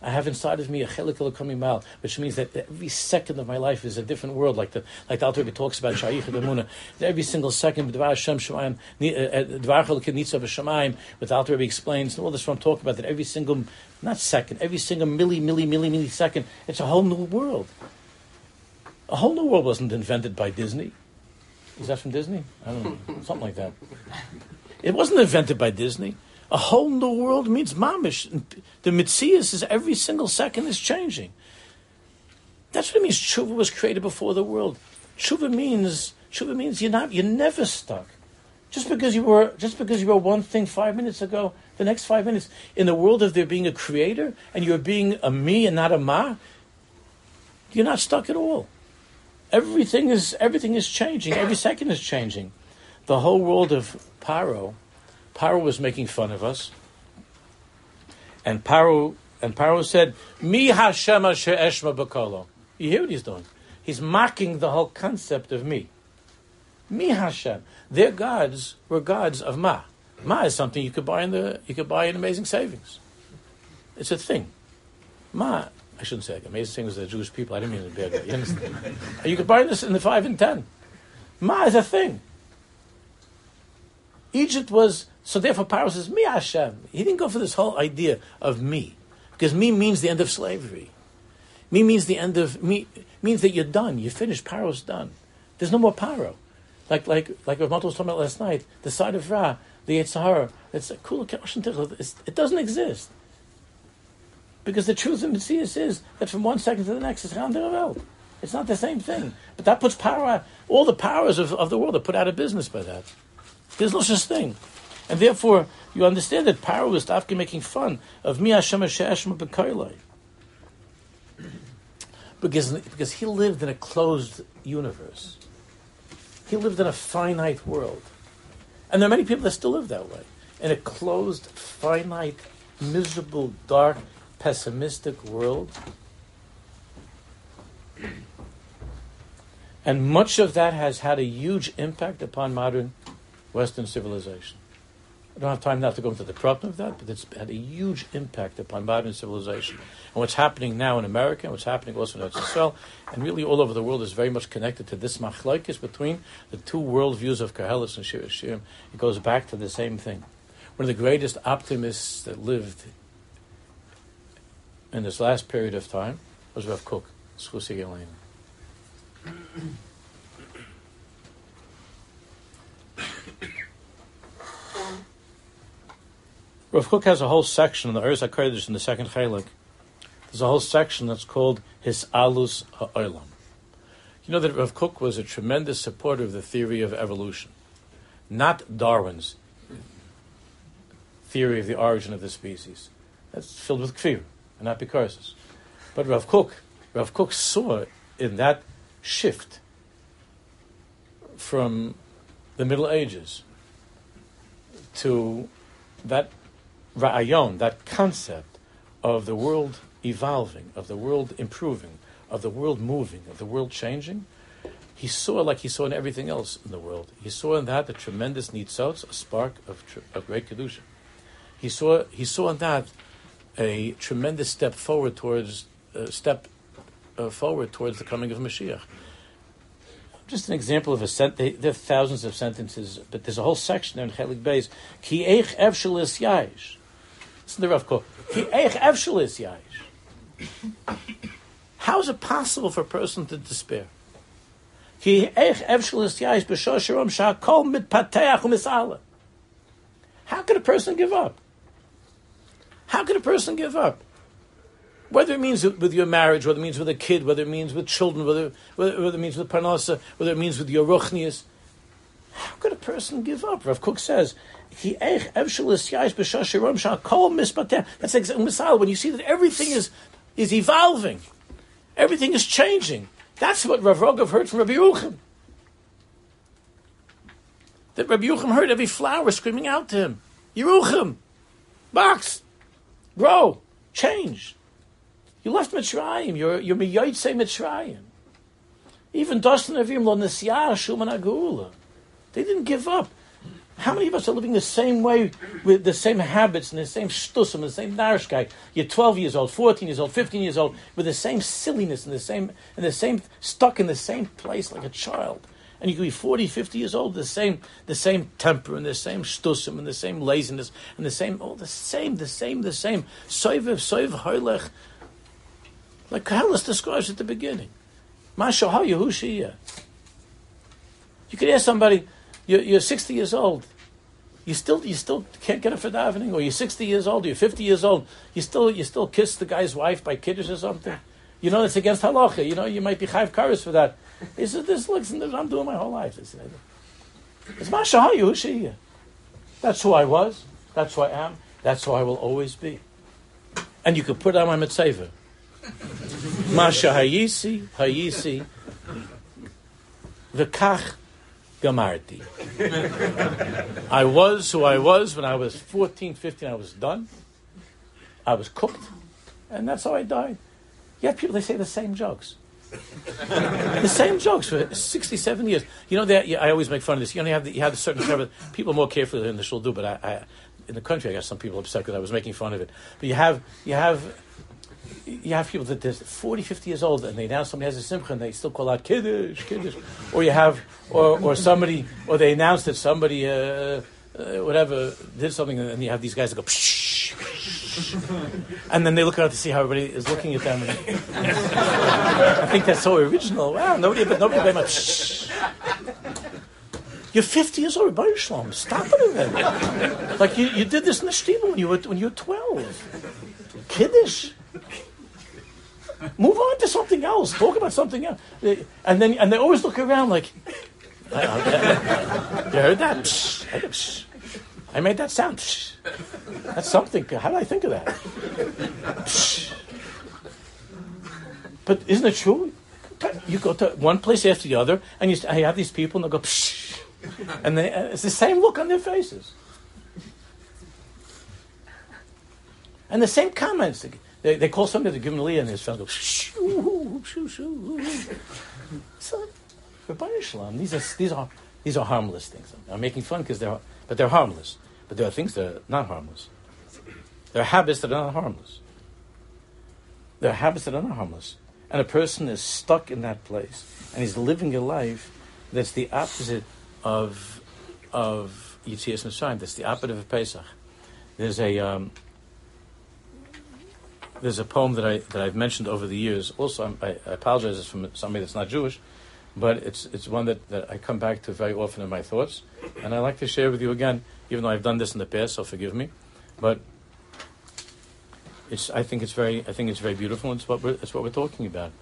I have inside of me a chelik elokim mal, which means that every second of my life is a different world, like the Alter Rebbe talks about Shayich Demuna. Every single second, Dvar Hashem Shemayim, Dvar Cholikin Nitzav Shemayim, with the Alter Rebbe explains, and all this from talking about that every single, not second, every single millisecond, it's a whole new world. A whole new world wasn't invented by Disney. Is that from Disney? I don't know, something like that. It wasn't invented by Disney. A whole new world means mamish. The Metzias is every single second is changing. That's what it means. Tshuva was created before the world. Tshuva means you're never stuck. Just because you were one thing 5 minutes ago, the next 5 minutes in the world of there being a creator and you're being a me and not a ma, you're not stuck at all. Everything is changing. Every second is changing. The whole world of Paro was making fun of us, and Paro said, "Mi Hashem asher eshma b'kolo." You hear what he's doing? He's mocking the whole concept of me. Mi Hashem. Their gods were gods of Ma. Ma is something you could buy in Amazing Savings. It's a thing. Ma. I shouldn't say that. Amazing Savings are the Jewish people. I didn't mean it bad way. You understand? You could buy this in the 5 and 10. Ma is a thing. Egypt was, so therefore Paro says, Mi Hashem. He didn't go for this whole idea of me. Because me means the end of slavery. Me means the end of, me means that you're done. You're finished. Paro's done. There's no more Paro. Like Rav Mato was talking about last night, the side of Ra, the Yetzer Hara, it's a cool, it doesn't exist. Because the truth of Metzias is that from one second to the next is Ram Deravel. It's not the same thing. But that puts power, all the powers of the world are put out of business by that. There's no such thing. And therefore, you understand that Paro was after making fun of Mi Hashem asher eshma b'koilai. Because he lived in a closed universe. He lived in a finite world. And there are many people that still live that way. In a closed, finite, miserable, dark, pessimistic world. And much of that has had a huge impact upon modern Western civilization. I don't have time now to go into the problem of that, but it's had a huge impact upon modern civilization. And what's happening now in America, and what's happening also in Israel, and really all over the world is very much connected to this machlokes between the two worldviews of Koheles and Shir Hashirim. It goes back to the same thing. One of the greatest optimists that lived in this last period of time was Rav Kook, Schusi Elena. Rav Kook has a whole section in the Eretz HaKodesh in the second Chelik. There's a whole section that's called His Alus HaOlam. You know that Rav Kook was a tremendous supporter of the theory of evolution, not Darwin's theory of the origin of the species. That's filled with kfir and not because. But Rav Kook saw in that shift from the Middle Ages to that ra'ayon, that concept of the world evolving, of the world improving, of the world moving, of the world changing, he saw like he saw in everything else in the world. He saw in that a tremendous nitzotz, a spark of great kedusha. He saw in that a tremendous step forward towards the coming of Mashiach. Just an example of a sentence. There are thousands of sentences, but there's a whole section there in Chelik Beis. Ki eich efshel is yayish. Listen to Rav Kook. Ki eich efshel is yayish. How is it possible for a person to despair? Ki eich efshel is yayish b'shor shirom sha'kol mitpateach u'misala. How could a person give up? How could a person give up? Whether it means with your marriage, whether it means with a kid, whether it means with children, whether it means with parnasa, whether it means with your ruchnias. How could a person give up? Rav Kook says, that's exactly when you see that everything is evolving, everything is changing. That's what Rav Rogav heard from Rabbi Yerucham. That Rabbi Yerucham heard every flower screaming out to him, Yerucham, box, grow, change. You left Mitzrayim. You're miyotzei Mitzrayim. Even Dostan Avim lo Nesiyah Shuman Agula. They didn't give up. How many of us are living the same way, with the same habits and the same shtusim and the same narishkeit? You're 12 years old, 14 years old, 15 years old, with the same silliness and the same stuck in the same place like a child. And you could be 40, 50 years old, the same temper and the same shtusim and the same laziness and the same. Soiv hoilech. Like Kahalas describes at the beginning. Mashaha Yehushiyah. You could ask somebody, you're 60 years old, you still can't get up for davening, or you're 60 years old, or you're 50 years old, you still kiss the guy's wife by kiddush or something. You know it's against halacha. You know you might be chayv kares for that. He said, "This looks, I'm doing my whole life." It's Mashaha Yehushiyah. That's who I was. That's who I am. That's who I will always be. And you could put it on my mitzvah. Masha hayisi, v'kach gamarti. I was who I was when I was 14, 15. I was done. I was cooked, and that's how I died. You have people, they say the same jokes. The same jokes for 67 years. You know, I always make fun of this. You have a certain kind of people more carefully than the shul do, but I in the country I got some people upset because I was making fun of it. But you have people that are 40, 50 years old and they announce somebody has a simcha and they still call out kiddush. Or you have, or somebody, or they announce that somebody, whatever, did something, and you have these guys that go, psh, and then they look out to see how everybody is looking at them. I think that's so original. Wow, nobody very much. You're 50 years old, Baruch Shalom. Stop it then. Like you did this in the shtiebel when you were 12. Kiddush. Move on to something else. Talk about something else. And they always look around like, you heard that? Psh, psh. I made that sound. Psh. That's something. How did I think of that? Psh. But isn't it true? You go to one place after the other, and you have these people, and they go, psh. And it's the same look on their faces. And the same comments. They call somebody to give him a and his friends go, shoo, shoo, shoo. So, for Baruch Shalom, these are harmless things. I'm making fun because they're harmless. But there are things that are not harmless. There are habits that are not harmless. And a person is stuck in that place, and he's living a life that's the opposite of Yitzias Mitzrayim. That's the opposite of Pesach. There's a poem that I've mentioned over the years. Also, I apologize, it's from somebody that's not Jewish, but it's one that I come back to very often in my thoughts, and I like to share with you again, even though I've done this in the past, so forgive me. But I think it's very beautiful. And it's what we're talking about.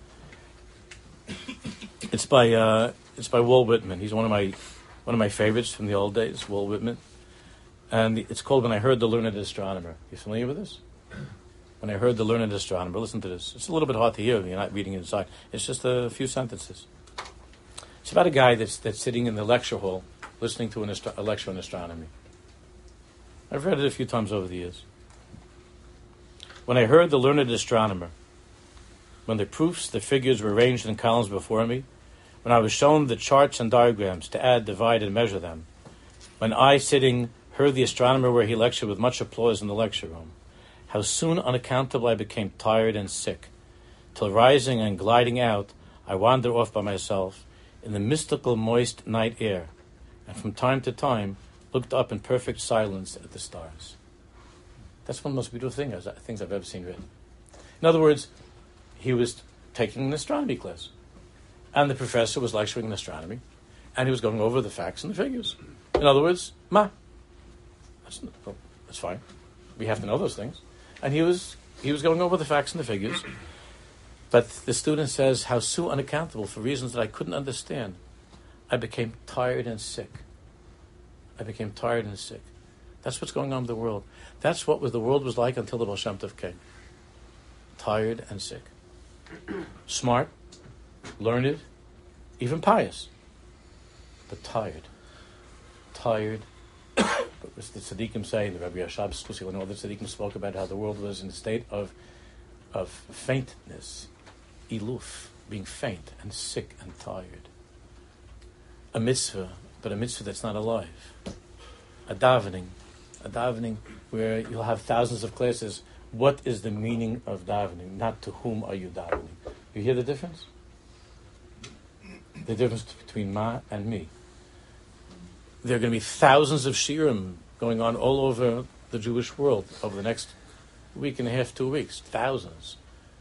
It's by Walt Whitman. He's one of my favorites from the old days, Walt Whitman, and it's called "When I Heard the Learned Astronomer." You familiar with this? When I heard the learned astronomer, listen to this. It's a little bit hard to hear if you're not reading it inside. It's just a few sentences. It's about a guy that's sitting in the lecture hall listening to a lecture on astronomy. I've read it a few times over the years. When I heard the learned astronomer, when the proofs, the figures were arranged in columns before me, when I was shown the charts and diagrams to add, divide, and measure them, when I, sitting, heard the astronomer where he lectured with much applause in the lecture room, how soon unaccountable I became tired and sick, till rising and gliding out, I wandered off by myself in the mystical moist night air, and from time to time looked up in perfect silence at the stars. That's one of the most beautiful things I've ever seen written. In other words, he was taking an astronomy class, and the professor was lecturing in astronomy, and he was going over the facts and the figures. In other words, that's fine. We have to know those things. And he was going over the facts and the figures. But the student says, how soon unaccountable, for reasons that I couldn't understand, I became tired and sick. That's what's going on with the world. That's what the world was like until the Baal Shem Tov came. Tired and sick. Smart, learned, even pious. But tired. But as the tzaddikim say, the Rabbi Yashab Scusi and all the tzaddikim spoke about how the world was in a state of faintness, iluf, being faint and sick and tired. A mitzvah, but a mitzvah that's not alive. a davening where you'll have thousands of classes. What is the meaning of davening? Not to whom are you davening. You hear the difference? The difference between ma and me. There are going to be thousands of shiurim going on all over the Jewish world over the next week and a half, 2 weeks. Thousands.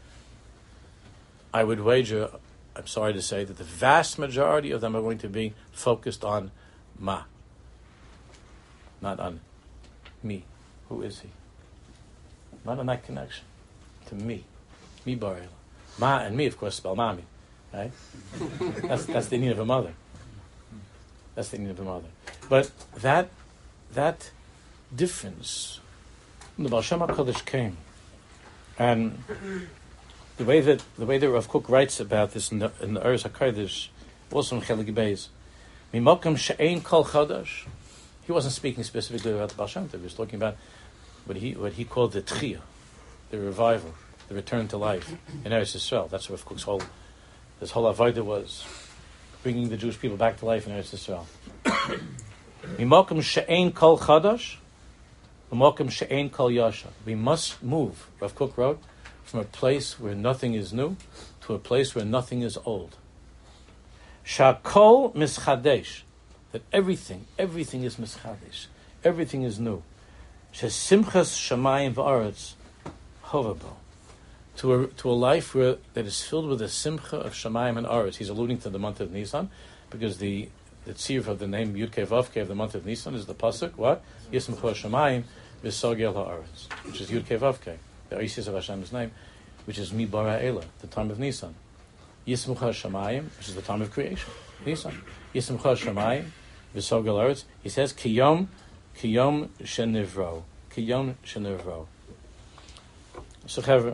I would wager, I'm sorry to say, that the vast majority of them are going to be focused on ma, not on me. Who is he? Not on that connection to me. Me Barela. Ma and me, of course, spell mami. Right? That's the need of a mother. That's the need of a mother. But that difference, the Baal Shem HaKadosh came, and the way that Rav Kook writes about this in the Oros HaKodesh, also in Chelik Beis, Mimokam she'ein kol chadash. He wasn't speaking specifically about the Baal Shem Tov. He was talking about what he called the tchiyah, the revival, the return to life in Eretz Yisrael. That's what Rav Kook's whole avodah was, bringing the Jewish people back to life in Eretz Yisrael. Mimokam she'ein kol chadash, mimokam she'ein kol yasha. We must move, Rav Kook wrote, from a place where nothing is new to a place where nothing is old. Shakol mischadesh, that everything is mischadesh, everything is new. Shesimchas shamayim v'aretz hovabo, to a life that is filled with the simcha of shamayim and aretz. He's alluding to the month of Nisan, because the tzir of the name Yud-Kei Vav-Kei of the month of Nisan is the pasuk, what? Yismcha shamayim v'sogel ha'aretz, which is Yud-Kei Vav-Kei, the Isis of Hashem's name, which is Mi Bara Ela, the time of Nisan. Yismucha Shamayim, which is the time of creation. Nisan. Yismucha Shamayim, V'sogel Eretz. He says, Kiyom Shenivro. Kiyom Shenivro. So, Chaver,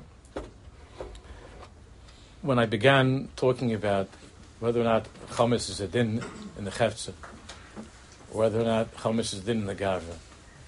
when I began talking about whether or not Chometz is a din in the Cheftzah, or whether or not Chometz is a din in the Gavra,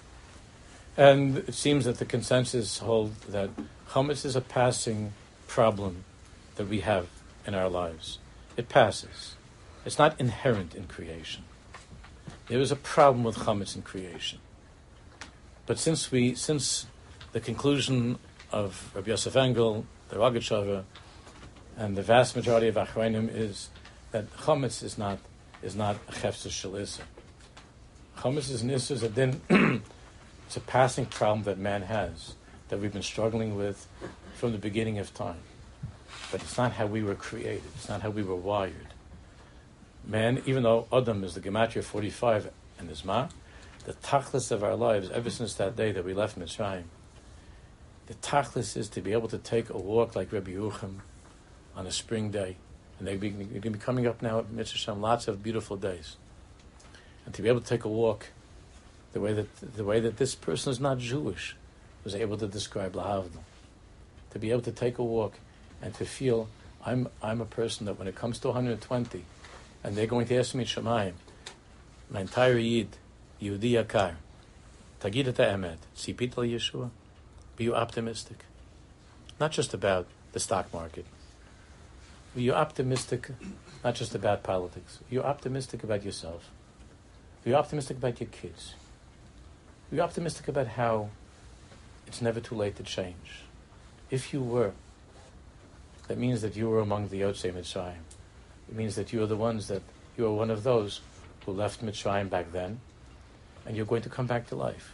and it seems that the consensus hold that Chometz is a passing problem that we have in our lives. It passes. It's not inherent in creation. There is a problem with Chometz in creation. But since the conclusion of Rabbi Yosef Engel, the Rogatchover, and the vast majority of Achronim is that Chometz is not a Cheftzah Shel Issa. Chometz is an Issa, is a din. It's a passing problem that man has, that we've been struggling with from the beginning of time. But it's not how we were created. It's not how we were wired. Man, even though Adam is the Gematria 45 and is Ma, the tachlis of our lives, ever since that day that we left Mitzrayim, the tachlis is to be able to take a walk like Rabbi Yerucham on a spring day. And they're going to be coming up now at Mitzvah, lots of beautiful days. And to be able to take a walk the way that this person is not Jewish was able to describe Lahavdil. To be able to take a walk and to feel I'm a person that when it comes to 120 and they're going to ask me Shemayim, my entire Yid, Yehudi Yakar, Tagid et Emet, Tzipit al Yeshua, be you optimistic. Not just about the stock market. Be you optimistic, not just about politics. Be you optimistic about yourself. Be you optimistic about your kids. Be optimistic about how it's never too late to change. If you were, that means that you were among the Yotzei Mitzrayim. It means that you are you are one of those who left Mitzrayim back then, and you're going to come back to life.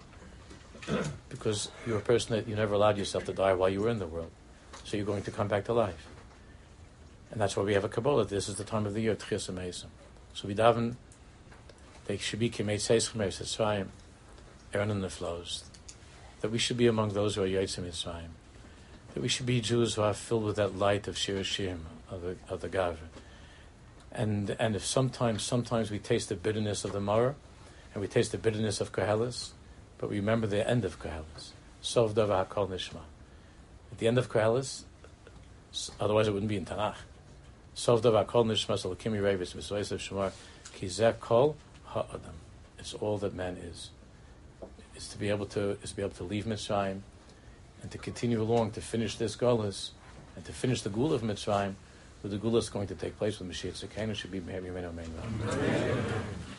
Because you're a person that you never allowed yourself to die while you were in the world. So you're going to come back to life. And that's why we have a Kabbalah. This is the time of the year, Tchias HaMesim. So we daven, they should be Kimei Tzeis Chumei Mitzrayim, Aaron and the flows, that we should be among those who are Yotzei Mitzrayim, that we should be Jews who are filled with that light of Shir Hashirim, of the Gavra. And if sometimes we taste the bitterness of the Maror, and we taste the bitterness of Koheles, but we remember the end of Koheles. Sov Dava HaKol Nishma. At the end of Koheles, otherwise it wouldn't be in Tanakh. Sov Dava HaKol Nishma Salakimi Revis V'Soisav Shemar Ki Zeh Kol HaAdam. It's all that man is. Is to be able to leave Mitzrayim and to continue along to finish this Golus and to finish the Gula of Mitzrayim, where the Gula is going to take place with Mashiach Tzidkenu should be Meher Yemenu Amen.